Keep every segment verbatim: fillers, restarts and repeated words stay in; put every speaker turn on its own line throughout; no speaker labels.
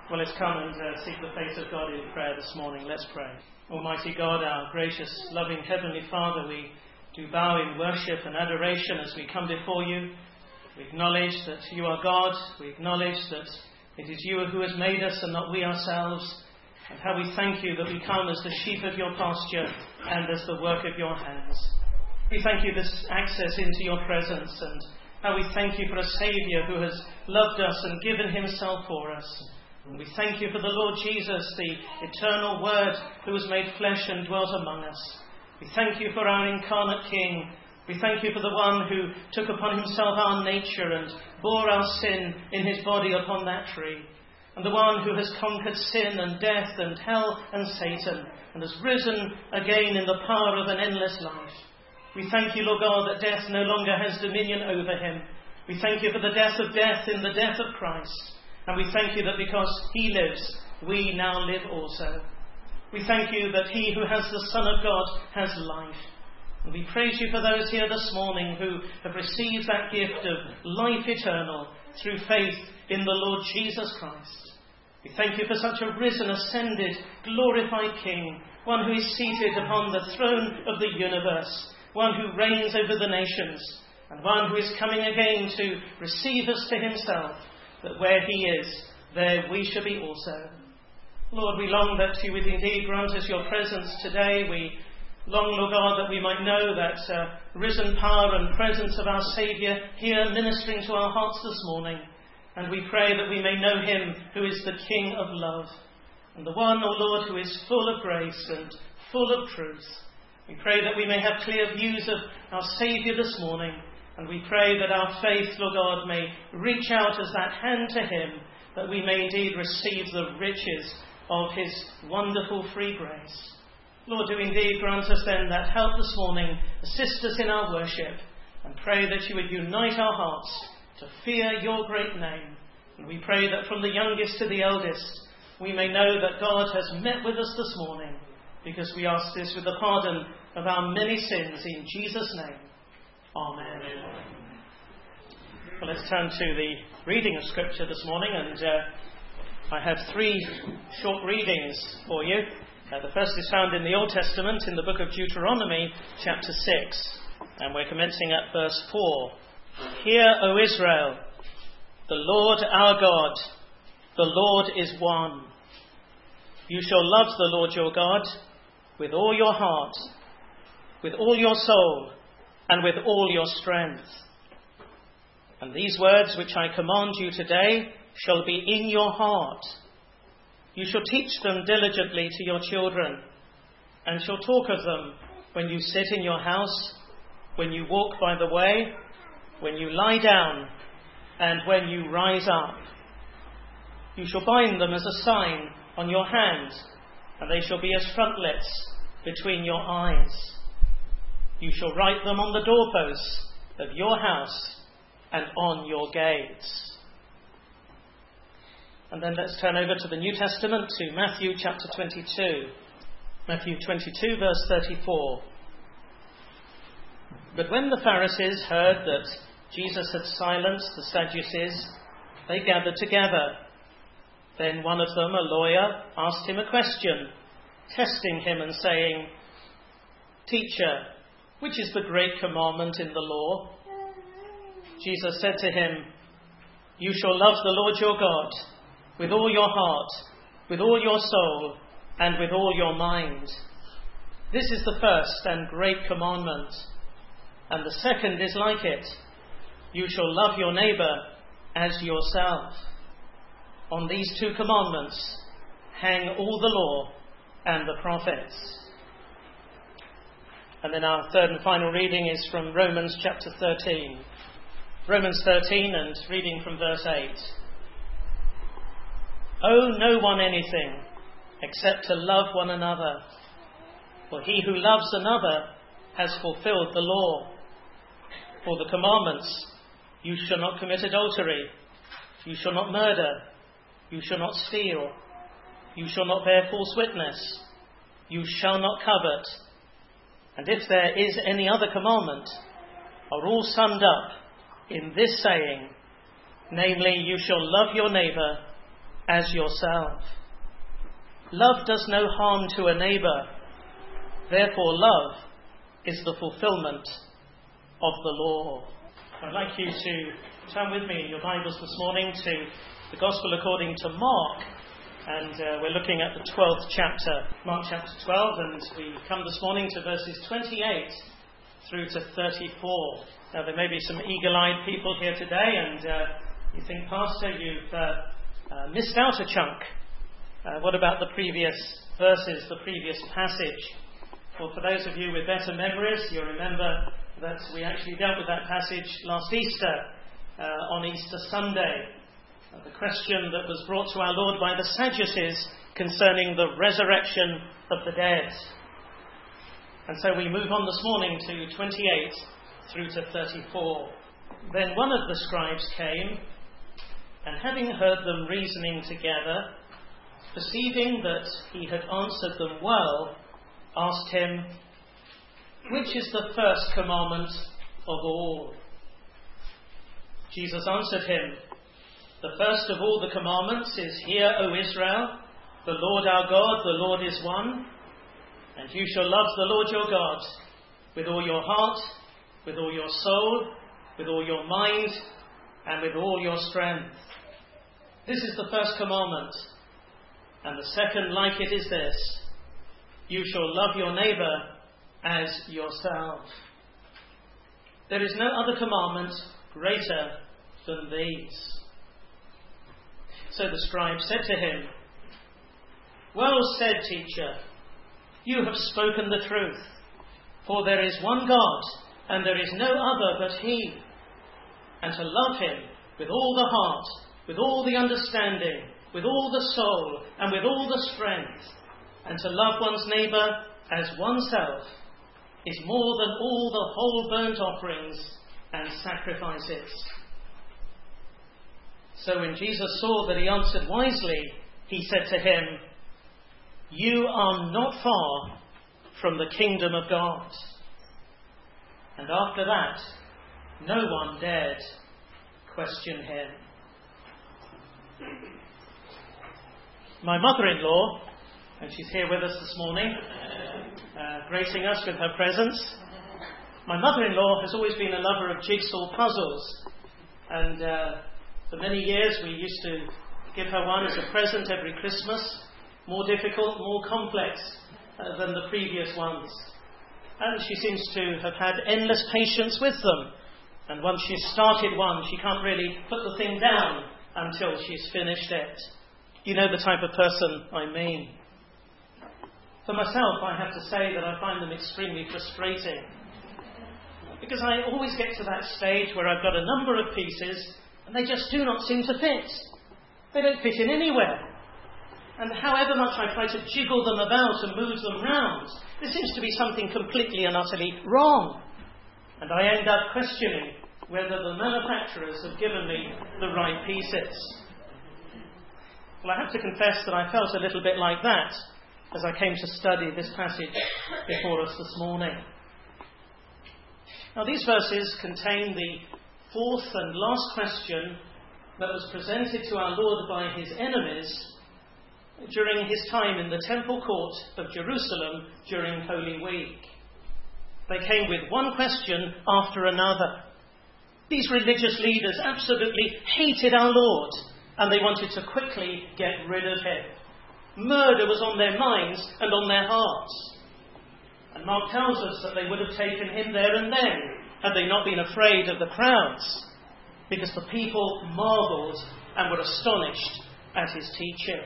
Well, let's come and uh, seek the face of God in prayer this morning. Let's pray. Almighty God, our gracious, loving Heavenly Father, we do bow in worship and adoration as we come before you. We acknowledge that you are God. We acknowledge that it is you who has made us and not we ourselves. And how we thank you that we come as the sheep of your pasture and as the work of your hands. We thank you this access into your presence, and how we thank you for a Saviour who has loved us and given himself for us. And we thank you for the Lord Jesus, the eternal Word who was made flesh and dwelt among us. We thank you for our incarnate King. We thank you for the one who took upon himself our nature and bore our sin in his body upon that tree. And the one who has conquered sin and death and hell and Satan and has risen again in the power of an endless life. We thank you, Lord God, that death no longer has dominion over him. We thank you for the death of death in the death of Christ. And we thank you that because he lives, we now live also. We thank you that he who has the Son of God has life. And we praise you for those here this morning who have received that gift of life eternal through faith in the Lord Jesus Christ. We thank you for such a risen, ascended, glorified King, one who is seated upon the throne of the universe, one who reigns over the nations, and one who is coming again to receive us to himself, that where he is, there we shall be also. Lord, we long that you would indeed grant us your presence today. We long, Lord God, that we might know that uh, risen power and presence of our Saviour here ministering to our hearts this morning. And we pray that we may know him who is the King of love, and the one, O Lord, who is full of grace and full of truth. We pray that we may have clear views of our Saviour this morning, and we pray that our faith, Lord God, may reach out as that hand to him, that we may indeed receive the riches of his wonderful free grace. Lord, do indeed grant us then that help this morning, assist us in our worship, and pray that you would unite our hearts to fear your great name. And we pray that from the youngest to the eldest, we may know that God has met with us this morning, because we ask this with the pardon of our many sins in Jesus' name. Amen. Well, let's turn to the reading of Scripture this morning, and uh, I have three short readings for you. Uh, the first is found in the Old Testament in the book of Deuteronomy, chapter six, and we're commencing at verse four. Hear, O Israel, the Lord our God, the Lord is one. You shall love the Lord your God with all your heart, with all your soul, and with all your strength. And these words which I command you today shall be in your heart. You shall teach them diligently to your children, and shall talk of them when you sit in your house, when you walk by the way, when you lie down, and when you rise up. You shall bind them as a sign on your hand, and they shall be as frontlets between your eyes. You shall write them on the doorposts of your house and on your gates. And then let's turn over to the New Testament, to Matthew chapter twenty-two. Matthew twenty-two, verse thirty-four. But when the Pharisees heard that Jesus had silenced the Sadducees, they gathered together. Then one of them, a lawyer, asked him a question, testing him and saying, Teacher, which is the great commandment in the law? Jesus said to him, You shall love the Lord your God with all your heart, with all your soul, and with all your mind. This is the first and great commandment. And the second is like it. You shall love your neighbour as yourself. On these two commandments hang all the law and the prophets. And then our third and final reading is from Romans chapter thirteen. Romans thirteen, and reading from verse eight. Owe no one anything except to love one another. For he who loves another has fulfilled the law. For the commandments, you shall not commit adultery, you shall not murder, you shall not steal, you shall not bear false witness, you shall not covet. And if there is any other commandment, are all summed up in this saying, namely, you shall love your neighbour as yourself. Love does no harm to a neighbour. Therefore, love is the fulfilment of the law. I'd like you to turn with me in your Bibles this morning to the Gospel according to Mark. And uh, we're looking at the twelfth chapter, Mark chapter twelve, and we come this morning to verses twenty-eight through to thirty-four. Now, there may be some eagle-eyed people here today, and uh, you think, Pastor, you've uh, uh, missed out a chunk. Uh, what about the previous verses, the previous passage? Well, for those of you with better memories, you'll remember that we actually dealt with that passage last Easter, uh, on Easter Sunday. Uh, the question that was brought to our Lord by the Sadducees concerning the resurrection of the dead. And so we move on this morning to twenty-eight through to thirty-four. Then one of the scribes came, and having heard them reasoning together, perceiving that he had answered them well, asked him, "Which is the first commandment of all?" Jesus answered him, "The first of all the commandments is, Hear, O Israel, the Lord our God, the Lord is one, and you shall love the Lord your God with all your heart, with all your soul, with all your mind, and with all your strength. This is the first commandment. And the second like it is this, you shall love your neighbour as yourself. There is no other commandment greater than these." So the scribe said to him, "Well said, teacher. You have spoken the truth. For there is one God, and there is no other but He. And to love Him with all the heart, with all the understanding, with all the soul, and with all the strength, and to love one's neighbour as oneself, is more than all the whole burnt offerings and sacrifices." So when Jesus saw that he answered wisely, he said to him, "You are not far from the kingdom of God." And after that, no one dared question him. My mother-in-law, and she's here with us this morning, uh, gracing us with her presence. My mother-in-law has always been a lover of jigsaw puzzles, and uh, for many years we used to give her one as a present every Christmas, more difficult, more complex uh, than the previous ones. And she seems to have had endless patience with them, and once she's started one, she can't really put the thing down until she's finished it. You know the type of person I mean. For myself, I have to say that I find them extremely frustrating, because I always get to that stage where I've got a number of pieces and they just do not seem to fit. They don't fit in anywhere. And however much I try to jiggle them about and move them round, there seems to be something completely and utterly wrong. And I end up questioning whether the manufacturers have given me the right pieces. Well, I have to confess that I felt a little bit like that as I came to study this passage before us this morning. Now, these verses contain the fourth and last question that was presented to our Lord by his enemies during his time in the temple court of Jerusalem during Holy Week. They came with one question after another. These religious leaders absolutely hated our Lord, and they wanted to quickly get rid of him. Murder was on their minds and on their hearts. And Mark tells us that they would have taken him there and then, had they not been afraid of the crowds, because the people marvelled and were astonished at his teaching.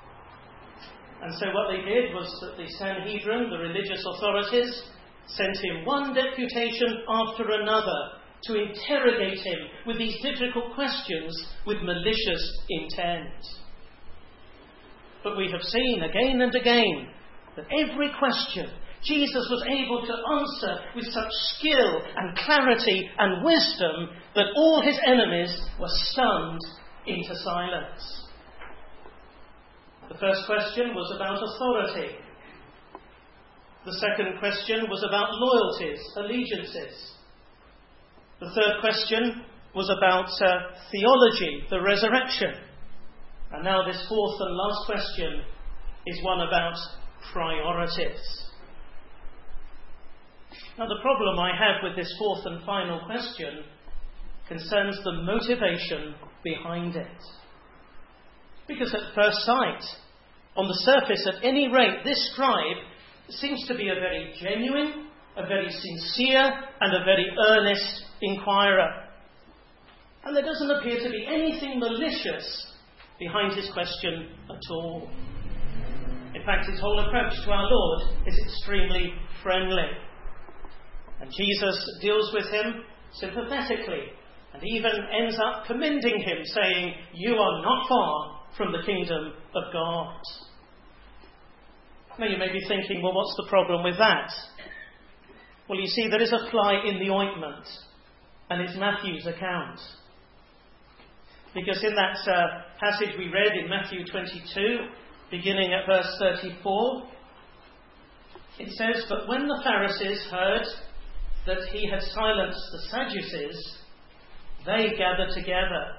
And so what they did was that the Sanhedrin, the religious authorities, sent him one deputation after another to interrogate him with these difficult questions with malicious intent. But we have seen again and again that every question Jesus was able to answer with such skill and clarity and wisdom that all his enemies were stunned into silence. The first question was about authority. The second question was about loyalties, allegiances. The third question was about uh, theology, the resurrection. And now this fourth and last question is one about priorities. Now the problem I have with this fourth and final question concerns the motivation behind it. Because at first sight, on the surface at any rate, this scribe seems to be a very genuine, a very sincere and a very earnest inquirer. And there doesn't appear to be anything malicious behind his question at all. In fact, his whole approach to our Lord is extremely friendly. And Jesus deals with him sympathetically and even ends up commending him, saying, "You are not far from the kingdom of God." Now you may be thinking, well, what's the problem with that? Well, you see, there is a fly in the ointment, and it's Matthew's account. Because in that uh, passage we read in Matthew twenty-two, beginning at verse thirty-four, it says, "But when the Pharisees heard that he had silenced the Sadducees, they gathered together.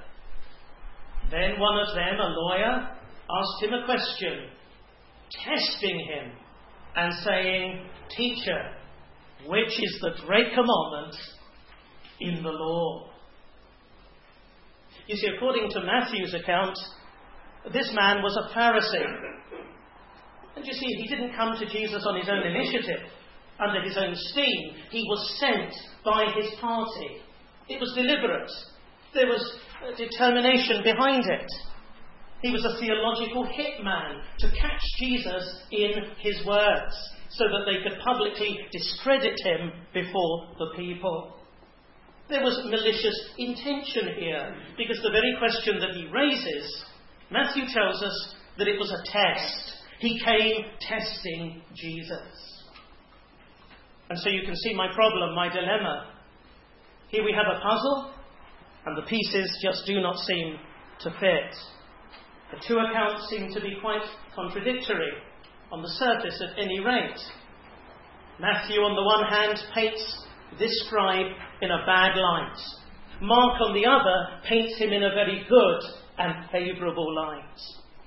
Then one of them, a lawyer, asked him a question, testing him and saying, 'Teacher, which is the great commandment in the law?'" You see, according to Matthew's account, this man was a Pharisee. And you see, he didn't come to Jesus on his own initiative, under his own steam. He was sent by his party. It was deliberate. There was a determination behind it. He was a theological hitman to catch Jesus in his words, so that they could publicly discredit him before the people. There was malicious intention here, because the very question that he raises, Matthew tells us that it was a test. He came testing Jesus. And so you can see my problem, my dilemma. Here we have a puzzle, and the pieces just do not seem to fit. The two accounts seem to be quite contradictory, on the surface at any rate. Matthew, on the one hand, paints this scribe in a bad light. Mark, on the other, paints him in a very good and favourable light.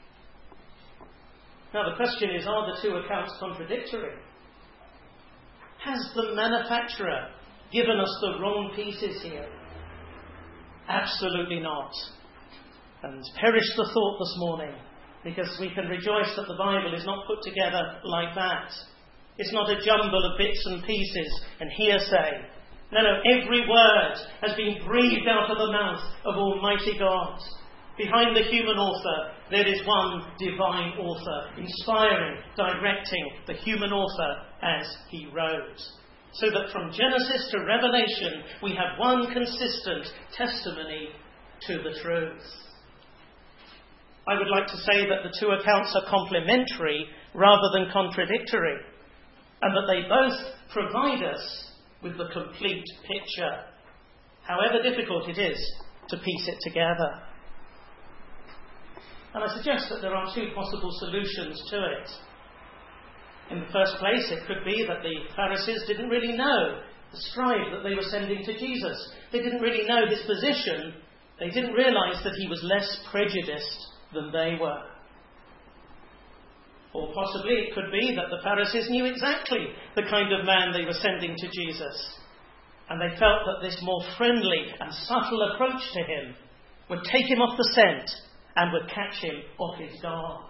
Now the question is, are the two accounts contradictory? Has the manufacturer given us the wrong pieces here? Absolutely not. And perish the thought this morning, because we can rejoice that the Bible is not put together like that. It's not a jumble of bits and pieces and hearsay. No, no, every word has been breathed out of the mouth of Almighty God. Behind the human author, there is one divine author, inspiring, directing the human author as he wrote. So that from Genesis to Revelation, we have one consistent testimony to the truth. I would like to say that the two accounts are complementary rather than contradictory, and that they both provide us with the complete picture, however difficult it is to piece it together. And I suggest that there are two possible solutions to it. In the first place, it could be that the Pharisees didn't really know the scribe that they were sending to Jesus. They didn't really know his position. They didn't realise that he was less prejudiced than they were. Or possibly it could be that the Pharisees knew exactly the kind of man they were sending to Jesus, and they felt that this more friendly and subtle approach to him would take him off the scent and would catch him off his guard.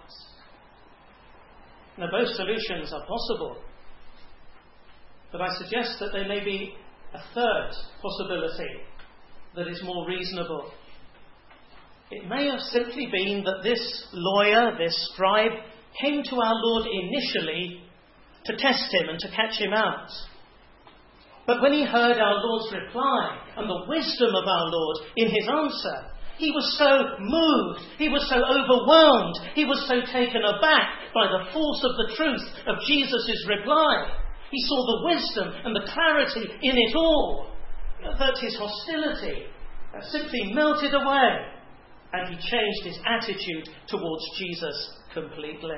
Now, both solutions are possible, but I suggest that there may be a third possibility that is more reasonable. It may have simply been that this lawyer, this scribe, came to our Lord initially to test him and to catch him out. But when he heard our Lord's reply and the wisdom of our Lord in his answer, he was so moved, he was so overwhelmed, he was so taken aback by the force of the truth of Jesus' reply. He saw the wisdom and the clarity in it all, that his hostility simply melted away, and he changed his attitude towards Jesus completely.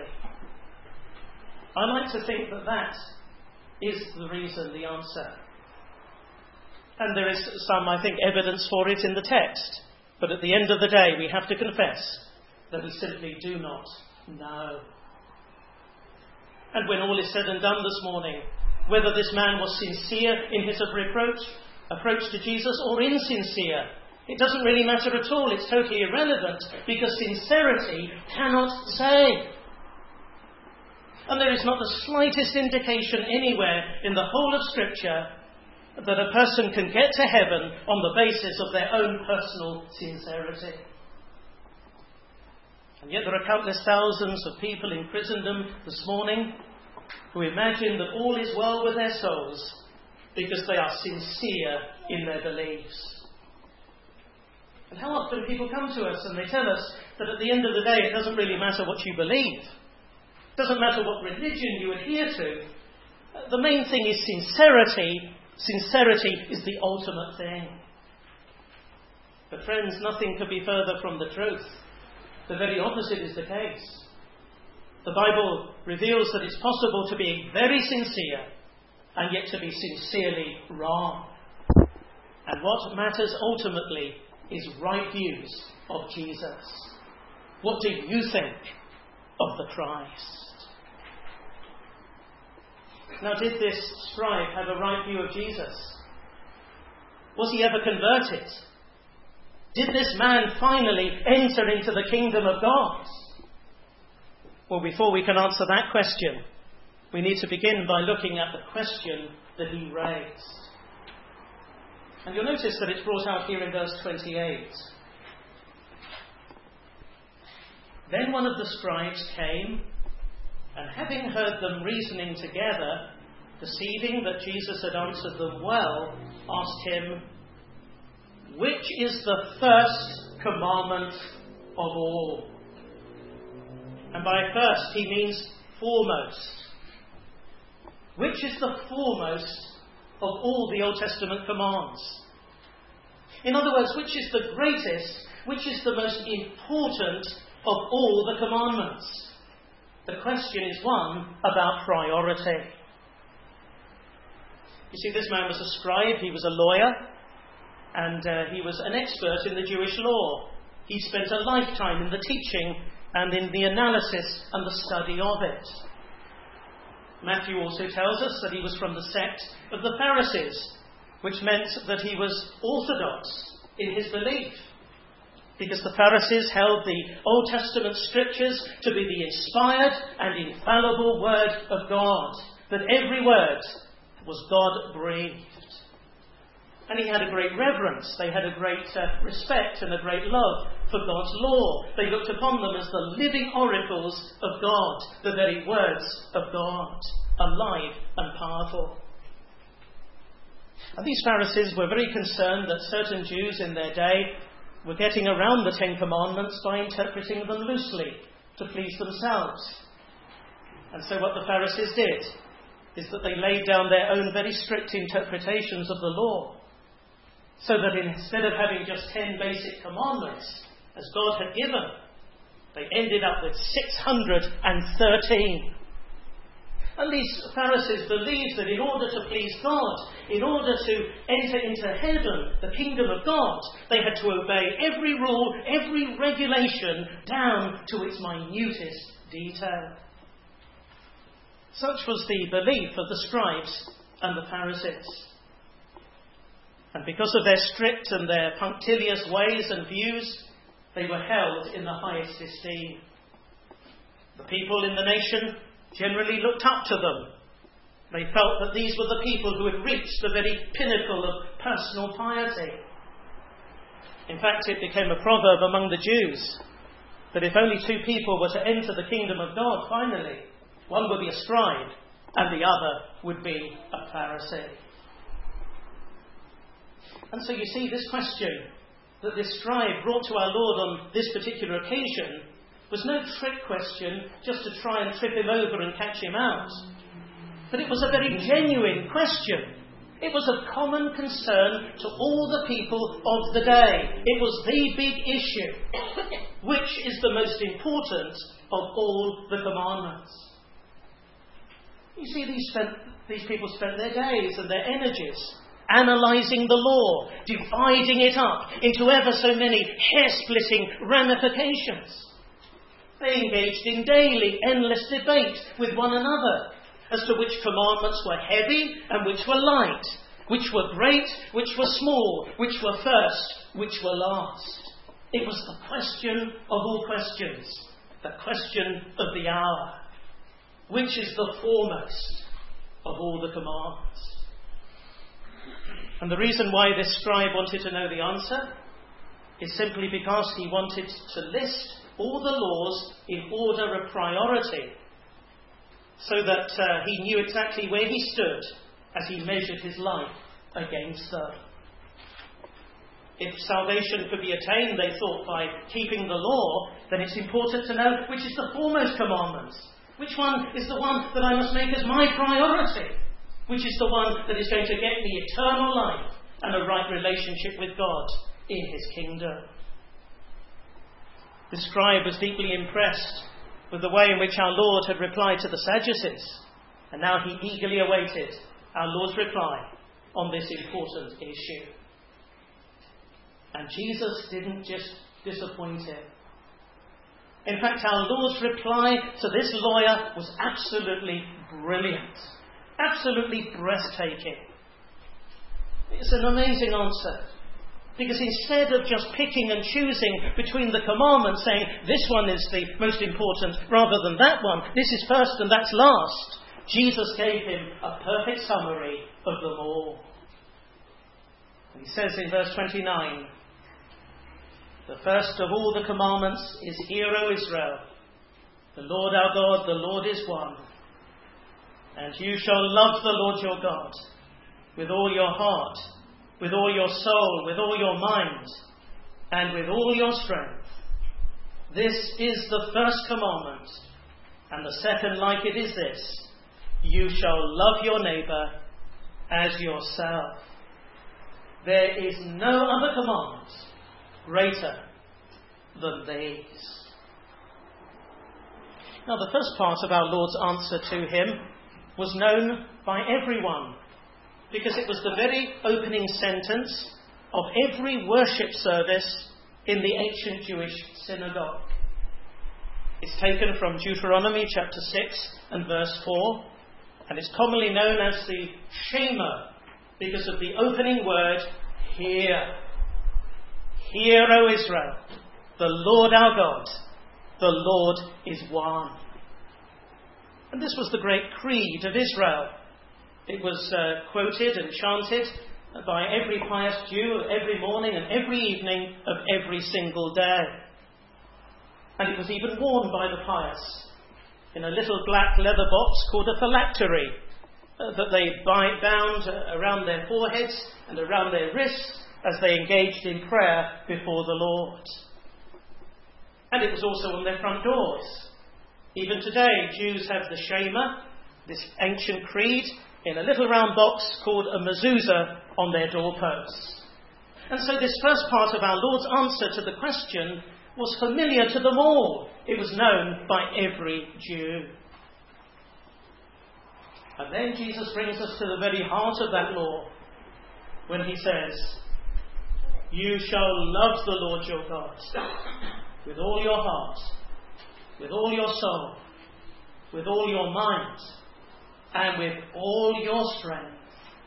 I like to think that that is the reason, the answer. And there is some, I think, evidence for it in the text. But at the end of the day, we have to confess that we simply do not know. And when all is said and done this morning, whether this man was sincere in his reproach, approach to Jesus, or insincere, it doesn't really matter at all. It's totally irrelevant, because sincerity cannot save. And there is not the slightest indication anywhere in the whole of Scripture that a person can get to heaven on the basis of their own personal sincerity. And yet there are countless thousands of people in Christendom this morning who imagine that all is well with their souls because they are sincere in their beliefs. And how often people come to us and they tell us that at the end of the day it doesn't really matter what you believe. It doesn't matter what religion you adhere to. The main thing is sincerity. Sincerity is the ultimate thing. But friends, nothing could be further from the truth. The very opposite is the case. The Bible reveals that it's possible to be very sincere and yet to be sincerely wrong. And what matters ultimately is right views of Jesus. What do you think of the Christ? Now, did this scribe have a right view of Jesus? Was he ever converted? Did this man finally enter into the kingdom of God? Well, before we can answer that question, we need to begin by looking at the question that he raised. And you'll notice that it's brought out here in verse twenty-eight. Then one of the scribes came, and having heard them reasoning together, perceiving that Jesus had answered them well, asked him, "Which is the first commandment of all?" And by first he means foremost. Which is the foremost of all the Old Testament commands? In other words, which is the greatest, which is the most important of all the commandments? The question is one about priority. You see, this man was a scribe, he was a lawyer, and uh, he was an expert in the Jewish law. He spent a lifetime in the teaching and in the analysis and the study of it. Matthew also tells us that he was from the sect of the Pharisees, which meant that he was orthodox in his belief, because the Pharisees held the Old Testament scriptures to be the inspired and infallible word of God, that every word was God-breathed. And he had a great reverence, they had a great uh, respect and a great love for God's law. They looked upon them as the living oracles of God, the very words of God, alive and powerful. And these Pharisees were very concerned that certain Jews in their day were getting around the Ten Commandments by interpreting them loosely to please themselves. And so what the Pharisees did is that they laid down their own very strict interpretations of the law, so that instead of having just ten basic commandments, as God had given, they ended up with six hundred thirteen. And these Pharisees believed that in order to please God, in order to enter into heaven, the kingdom of God, they had to obey every rule, every regulation, down to its minutest detail. Such was the belief of the scribes and the Pharisees. And because of their strict and their punctilious ways and views, they were held in the highest esteem. The people in the nation generally looked up to them. They felt that these were the people who had reached the very pinnacle of personal piety. In fact, it became a proverb among the Jews that if only two people were to enter the kingdom of God finally, one would be a scribe and the other would be a Pharisee. And so you see, this question that this scribe brought to our Lord on this particular occasion was no trick question just to try and trip him over and catch him out. But it was a very genuine question. It was of common concern to all the people of the day. It was the big issue. Which is the most important of all the commandments? You see, these, spent, these people spent their days and their energies analysing the law, dividing it up into ever so many hair-splitting ramifications. They engaged in daily, endless debate with one another as to which commandments were heavy and which were light, which were great, which were small, which were first, which were last. It was the question of all questions, the question of the hour. Which is the foremost of all the commands? And the reason why this scribe wanted to know the answer is simply because he wanted to list all the laws in order of priority, so that uh, he knew exactly where he stood as he measured his life against them. If salvation could be attained, they thought, by keeping the law, then it's important to know which is the foremost commandment. Which one is the one that I must make as my priority? Which is the one that is going to get me eternal life and a right relationship with God in his kingdom? The scribe was deeply impressed with the way in which our Lord had replied to the Sadducees, and now he eagerly awaited our Lord's reply on this important issue. And Jesus didn't just disappoint him. In fact, our Lord's reply to this lawyer was absolutely brilliant, absolutely breathtaking. It's an amazing answer. Because instead of just picking and choosing between the commandments, saying this one is the most important rather than that one, this is first and that's last, Jesus gave him a perfect summary of them all. And he says in verse twenty-nine, the first of all the commandments is, Hear, O Israel, the Lord our God, the Lord is one. And you shall love the Lord your God with all your heart, with all your soul, with all your mind, and with all your strength. This is the first commandment. And the second like it is this: you shall love your neighbour as yourself. There is no other commandment greater than these. Now, the first part of our Lord's answer to him was known by everyone, because it was the very opening sentence of every worship service in the ancient Jewish synagogue. It's taken from Deuteronomy chapter six and verse four, and it's commonly known as the Shema, because of the opening word, Hear. Hear, O Israel, the Lord our God, the Lord is one. And this was the great creed of Israel. It was uh, quoted and chanted by every pious Jew every morning and every evening of every single day. And it was even worn by the pious in a little black leather box called a phylactery uh, that they bound uh, around their foreheads and around their wrists as they engaged in prayer before the Lord. And it was also on their front doors. Even today, Jews have the Shema, this ancient creed, in a little round box called a mezuzah on their doorposts. And so this first part of our Lord's answer to the question was familiar to them all. It was known by every Jew. And then Jesus brings us to the very heart of that law when he says, you shall love the Lord your God with all your heart, with all your soul, with all your mind, and with all your strength.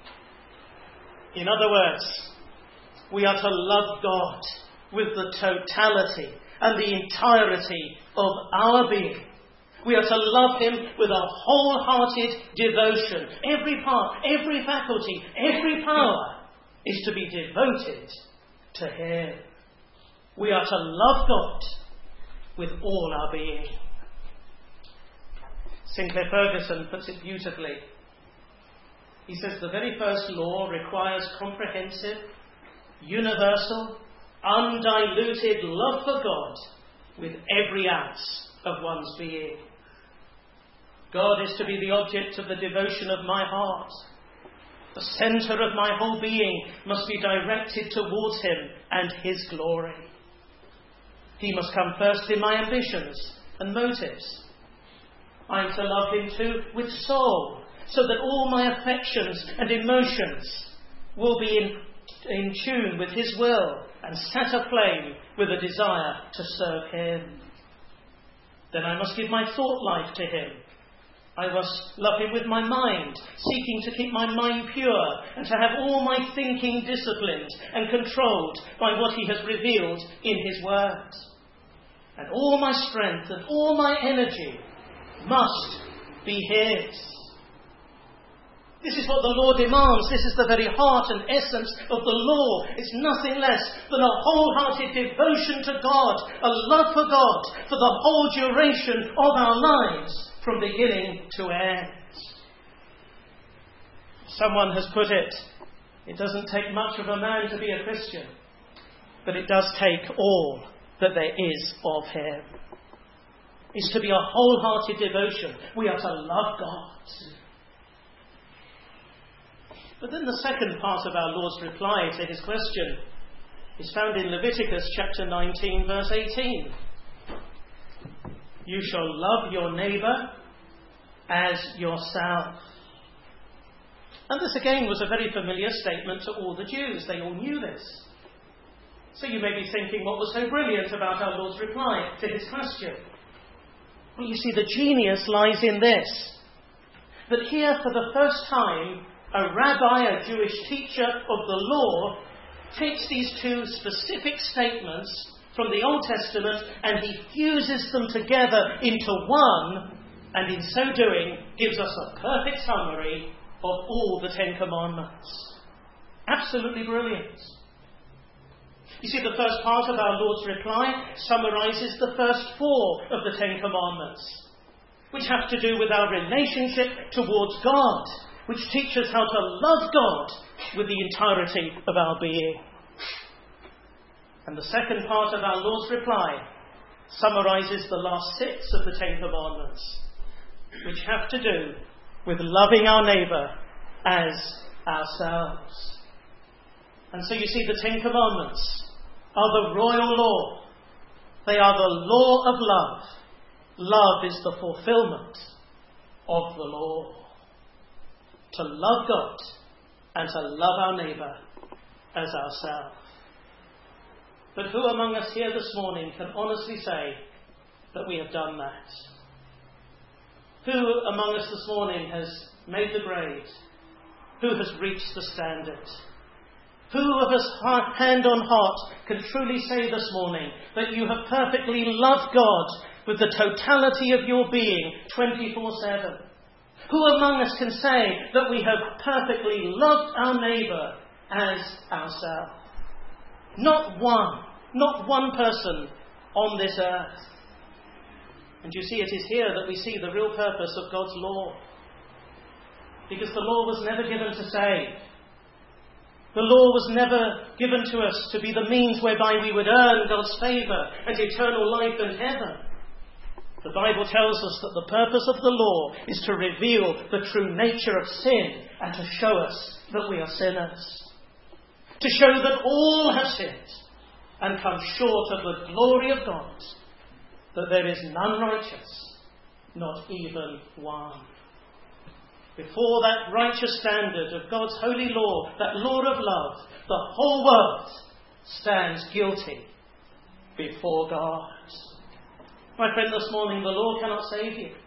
In other words, we are to love God with the totality and the entirety of our being. We are to love him with a wholehearted devotion. Every part, every faculty, every power is to be devoted to him. We are to love God with all our being. Sinclair Ferguson puts it beautifully. He says the very first law requires comprehensive, universal, undiluted love for God with every ounce of one's being. God is to be the object of the devotion of my heart. The centre of my whole being must be directed towards him and his glory. He must come first in my ambitions and motives. I am to love him too with soul, so that all my affections and emotions will be in, in tune with his will and set aflame with a desire to serve him. then I must give my thought life to him. I must love him with my mind, seeking to keep my mind pure and to have all my thinking disciplined and controlled by what he has revealed in his word. And all my strength and all my energy must be his. This is what the law demands. This is the very heart and essence of the law. It's nothing less than a wholehearted devotion to God, a love for God for the whole duration of our lives, from beginning to end. Someone has put it, it doesn't take much of a man to be a Christian, but it does take all that there is of him. It's to be a wholehearted devotion. We are to love God. But then the second part of our Lord's reply to his question is found in Leviticus chapter nineteen, verse eighteen. You shall love your neighbour as yourself. And this again was a very familiar statement to all the Jews. They all knew this. So you may be thinking, what was so brilliant about our Lord's reply to his question? Well, you see, the genius lies in this, that here for the first time, a rabbi, a Jewish teacher of the law, takes these two specific statements from the Old Testament and he fuses them together into one, and in so doing gives us a perfect summary of all the Ten Commandments. Absolutely brilliant. You see, the first part of our Lord's reply summarises the first four of the Ten Commandments, which have to do with our relationship towards God, which teaches how to love God with the entirety of our being. And the second part of our Lord's reply summarises the last six of the Ten Commandments, which have to do with loving our neighbour as ourselves. And so you see, the Ten Commandments are the royal law. They are the law of love. Love is the fulfilment of the law. To love God and to love our neighbour as ourselves. But who among us here this morning can honestly say that we have done that? Who among us this morning has made the grade? Who has reached the standard? Who of us, hand on heart, can truly say this morning that you have perfectly loved God with the totality of your being, twenty-four seven? Who among us can say that we have perfectly loved our neighbour as ourselves? Not one, not one person on this earth. And you see, it is here that we see the real purpose of God's law. Because the law was never given to save. The law was never given to us to be the means whereby we would earn God's favour and eternal life and heaven. The Bible tells us that the purpose of the law is to reveal the true nature of sin and to show us that we are sinners. To show that all have sinned and come short of the glory of God, that there is none righteous, not even one. Before that righteous standard of God's holy law, that law of love, the whole world stands guilty before God. My friend, this morning the law cannot save you.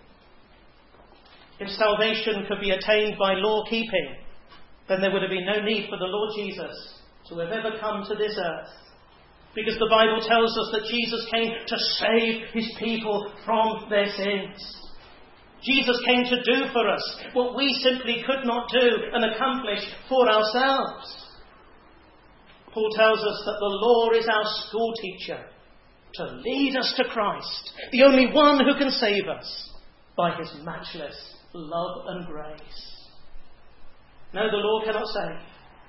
If salvation could be attained by law keeping, then there would have been no need for the Lord Jesus to have ever come to this earth. Because the Bible tells us that Jesus came to save his people from their sins. Jesus came to do for us what we simply could not do and accomplish for ourselves. Paul tells us that the law is our school teacher to lead us to Christ, the only one who can save us by his matchless love and grace. No, the law cannot save.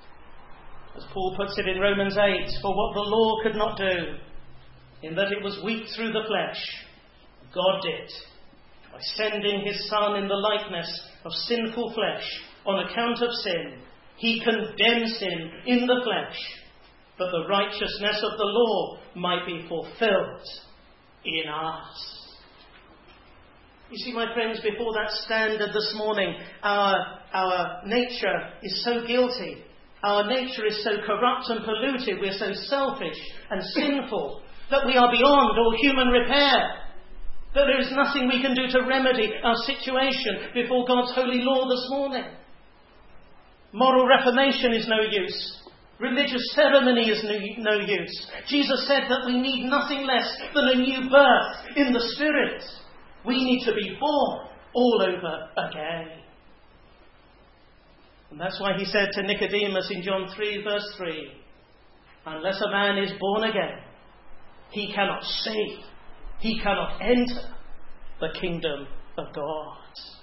As Paul puts it in Romans eight, for what the law could not do, in that it was weak through the flesh, God did, by sending his Son in the likeness of sinful flesh on account of sin. He condemned sin in the flesh, that the righteousness of the law might be fulfilled in us. You see, my friends, before that standard this morning, our, our nature is so guilty. Our nature is so corrupt and polluted. We're so selfish and sinful that we are beyond all human repair. That there is nothing we can do to remedy our situation before God's holy law this morning. Moral reformation is no use. Religious ceremony is no, no use. Jesus said that we need nothing less than a new birth in the Spirit. We need to be born all over again. And that's why he said to Nicodemus in John three verse three, unless a man is born again, he cannot see, he cannot enter the kingdom of God.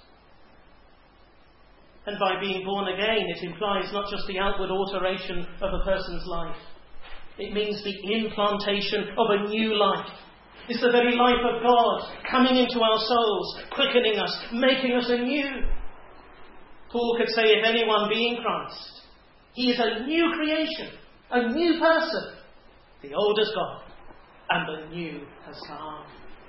And by being born again, it implies not just the outward alteration of a person's life. It means the implantation of a new life. It's the very life of God coming into our souls, quickening us, making us anew. Paul could say, if anyone be in Christ, he is a new creation, a new person. The old is gone, and the new has come.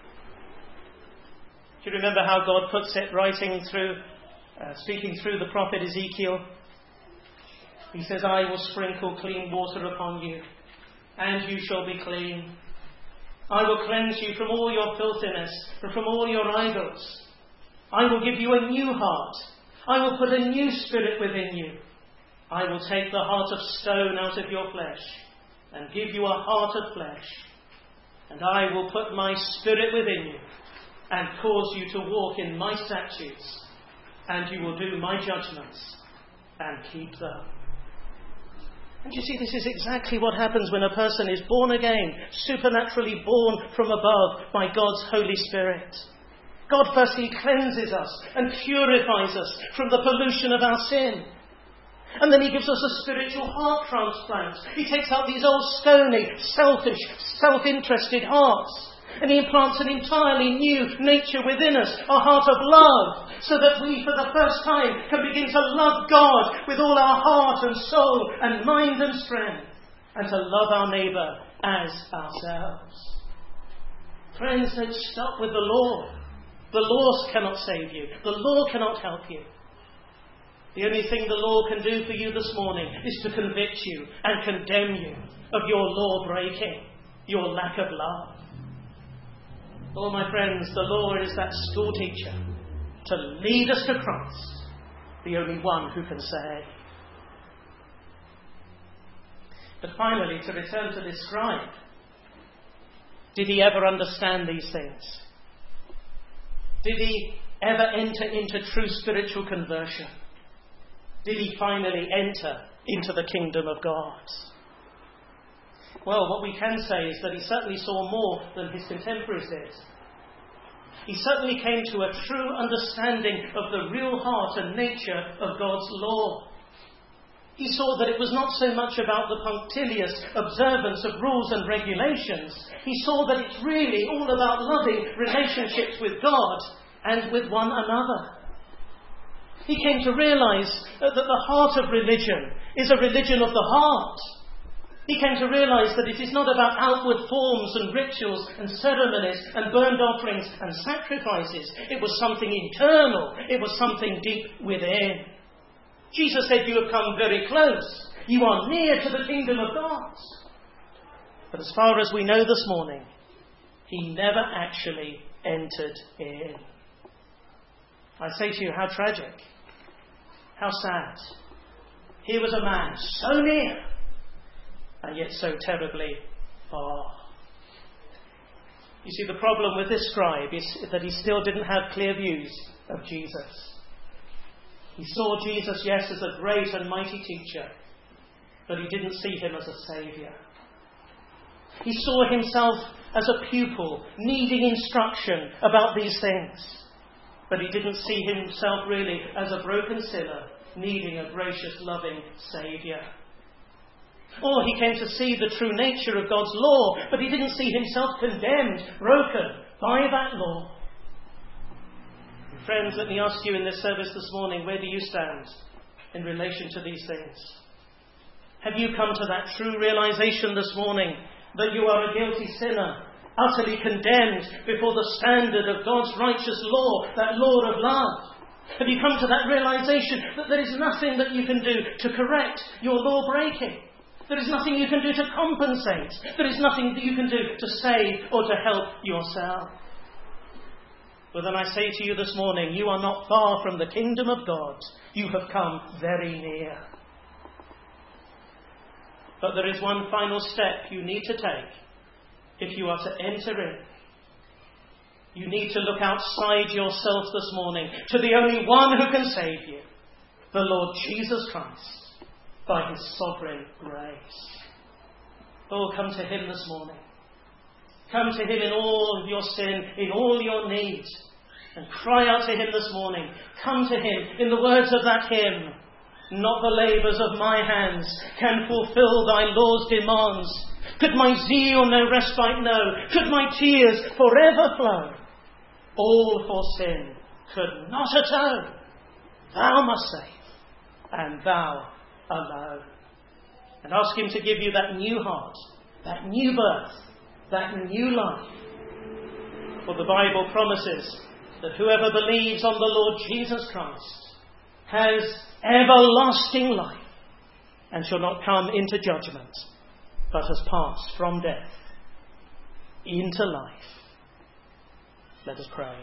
Do you remember how God puts it, writing through, uh, speaking through the prophet Ezekiel? He says, I will sprinkle clean water upon you, and you shall be clean. I will cleanse you from all your filthiness, and from all your idols. I will give you a new heart. I will put a new spirit within you. I will take the heart of stone out of your flesh, and give you a heart of flesh. And I will put my spirit within you, and cause you to walk in my statutes, and you will do my judgments, and keep them. And you see, this is exactly what happens when a person is born again, supernaturally born from above by God's Holy Spirit. God firstly cleanses us and purifies us from the pollution of our sin. And then he gives us a spiritual heart transplant. He takes out these old stony, selfish, self-interested hearts, and he implants an entirely new nature within us, a heart of love, so that we for the first time can begin to love God with all our heart and soul and mind and strength, and to love our neighbour as ourselves. Friends, don't stop with the law. The law cannot save you. The law cannot help you. The only thing the law can do for you this morning is to convict you and condemn you of your law breaking, your lack of love. Oh, my friends, the law is that school teacher to lead us to Christ, the only one who can save. But finally, to return to this scribe, did he ever understand these things? Did he ever enter into true spiritual conversion? Did he finally enter into the kingdom of God? Well, what we can say is that he certainly saw more than his contemporaries did. He certainly came to a true understanding of the real heart and nature of God's law. He saw that it was not so much about the punctilious observance of rules and regulations. He saw that it's really all about loving relationships with God and with one another. He came to realise that the heart of religion is a religion of the heart. He came to realise that it is not about outward forms and rituals and ceremonies and burnt offerings and sacrifices. It was something internal. It was something deep within. Jesus said, you have come very close. You are near to the kingdom of God. But as far as we know this morning, he never actually entered in. I say to you, how tragic. How sad. Here was a man so near, and yet so terribly far. You see, the problem with this scribe is that he still didn't have clear views of Jesus. He saw Jesus, yes, as a great and mighty teacher, but he didn't see him as a saviour. He saw himself as a pupil, needing instruction about these things, but he didn't see himself really as a broken sinner, needing a gracious, loving saviour. Or he came to see the true nature of God's law, but he didn't see himself condemned, broken by that law. Friends, let me ask you in this service this morning, where do you stand in relation to these things? Have you come to that true realization this morning that you are a guilty sinner, utterly condemned before the standard of God's righteous law, that law of love? Have you come to that realization that there is nothing that you can do to correct your law breaking? There is nothing you can do to compensate. There is nothing that you can do to save or to help yourself. But then I say to you this morning, you are not far from the kingdom of God. You have come very near. But there is one final step you need to take if you are to enter in. You need to look outside yourself this morning to the only one who can save you, the Lord Jesus Christ, by his sovereign grace. Oh, come to him this morning. Come to him in all of your sin, in all your needs, and cry out to him this morning. Come to him in the words of that hymn. Not the labours of my hands can fulfil thy law's demands. Could my zeal no respite know? Could my tears forever flow? All for sin could not atone. Thou must save, and thou alone. And ask him to give you that new heart, that new birth, that new life. For the Bible promises that whoever believes on the Lord Jesus Christ has everlasting life and shall not come into judgment, but has passed from death into life. Let us pray.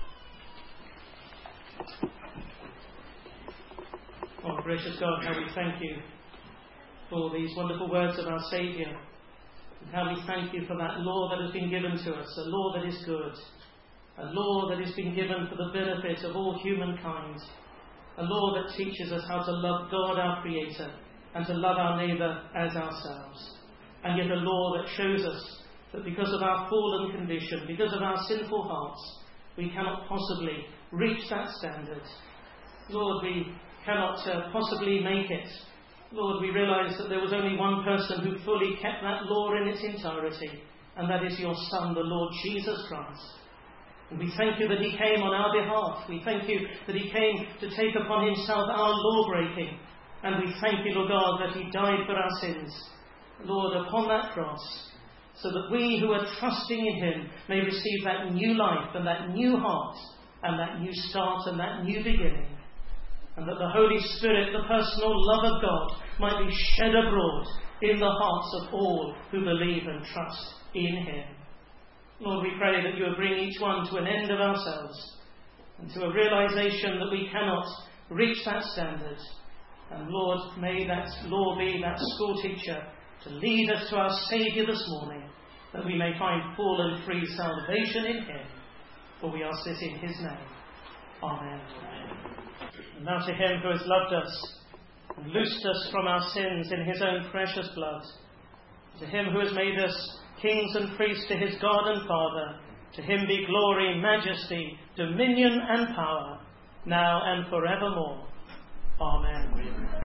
Oh, gracious God, how we thank you for these wonderful words of our Saviour. And how we thank you for that law that has been given to us, a law that is good, a law that has been given for the benefit of all humankind, a law that teaches us how to love God our Creator and to love our neighbour as ourselves. And yet a law that shows us that because of our fallen condition, because of our sinful hearts, we cannot possibly reach that standard. Lord, we cannot uh, possibly make it. Lord, we realise that there was only one person who fully kept that law in its entirety, and that is your Son, the Lord Jesus Christ. And we thank you that he came on our behalf. We thank you that he came to take upon himself our law-breaking. And we thank you, Lord God, that he died for our sins, Lord, upon that cross, so that we who are trusting in him may receive that new life and that new heart and that new start and that new beginning. And that the Holy Spirit, the personal love of God, might be shed abroad in the hearts of all who believe and trust in him. Lord, we pray that you will bring each one to an end of ourselves and to a realization that we cannot reach that standard. And Lord, may that law be that school teacher to lead us to our Saviour this morning, that we may find full and free salvation in him. For we ask this in his name. Amen. And now to him who has loved us and loosed us from our sins in his own precious blood, to him who has made us kings and priests to his God and Father, to him be glory, majesty, dominion and power, now and forevermore.